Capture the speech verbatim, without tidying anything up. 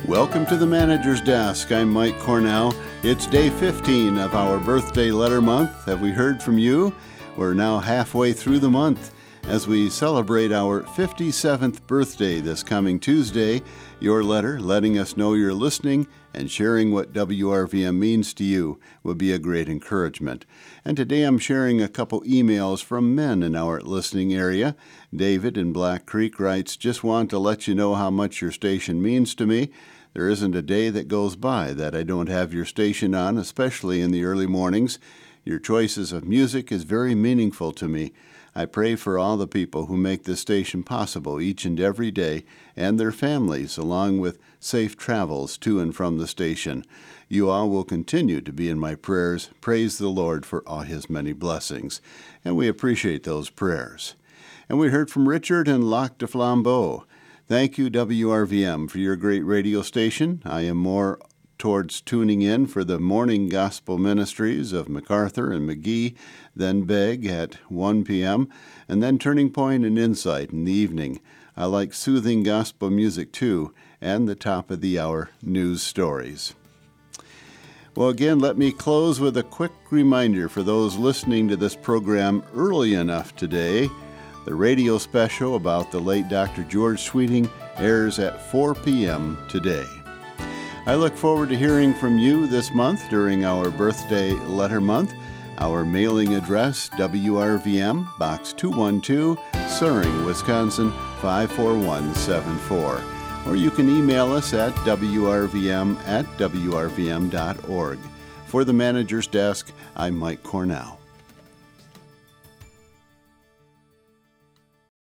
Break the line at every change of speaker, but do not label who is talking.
Welcome to the Manager's Desk. I'm Mike Cornell. It's day fifteen of our birthday letter month. Have we heard from you? We're now halfway through the month. As we celebrate our fifty-seventh birthday this coming Tuesday, your letter letting us know you're listening and sharing what W R V M means to you would be a great encouragement. And today I'm sharing a couple emails from men in our listening area. David in Black Creek writes, "Just want to let you know how much your station means to me. There isn't a day that goes by that I don't have your station on, especially in the early mornings. Your choices of music is very meaningful to me. I pray for all the people who make this station possible each and every day and their families, along with safe travels to and from the station. You all will continue to be in my prayers. Praise the Lord for all his many blessings." And we appreciate those prayers. And we heard from Richard in Lac de Flambeau. "Thank you, W R V M, for your great radio station. I am more towards tuning in for the morning gospel ministries of MacArthur and McGee, then Begg at one p.m., and then Turning Point and Insight in the evening. I like soothing gospel music, too, and the top-of-the-hour news stories." Well, again, let me close with a quick reminder for those listening to this program early enough today. The radio special about the late Doctor George Sweeting airs at four p.m. today. I look forward to hearing from you this month during our birthday letter month. Our mailing address, W R V M, Box two one two, Suring, Wisconsin, five four one seven four. Or you can email us at W R V M at W R V M dot org. For the Manager's Desk, I'm Mike Cornell.